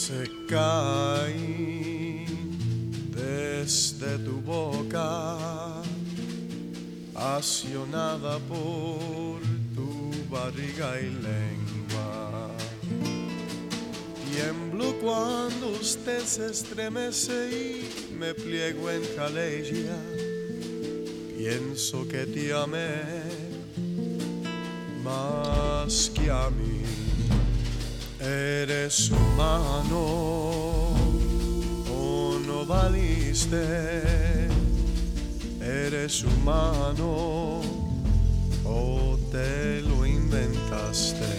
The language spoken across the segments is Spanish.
Se cae desde tu boca, accionada por tu barriga y lengua. Tiemblo cuando usted se estremece y me pliego en calella. Pienso que te amé más que a mí. Eres humano o no valiste. Eres humano o te lo inventaste.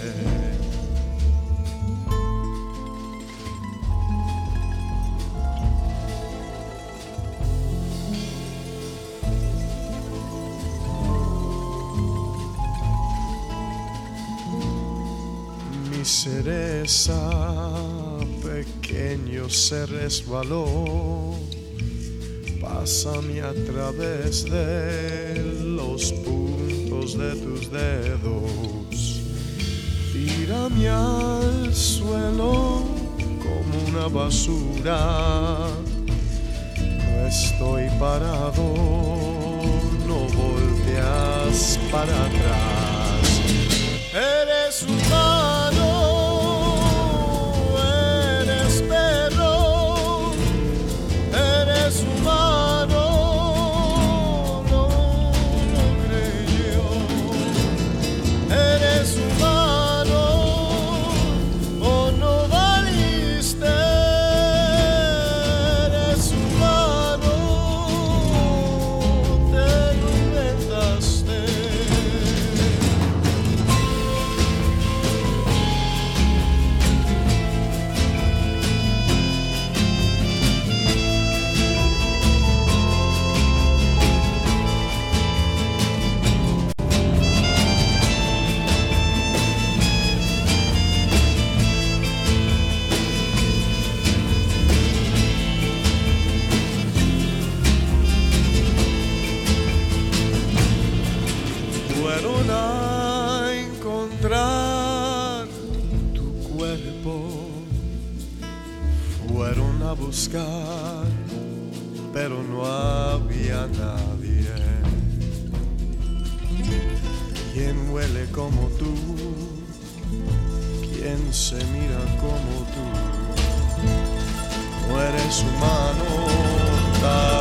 Mi cereza pequeño se resbaló, pásame a través de los puntos de tus dedos, tírame al suelo como una basura, no estoy parado, no volteas para atrás, eres humano. Fueron a encontrar tu cuerpo, fueron a buscar, pero no había nadie. ¿Quién huele como tú? ¿Quién se mira como tú? No eres humano.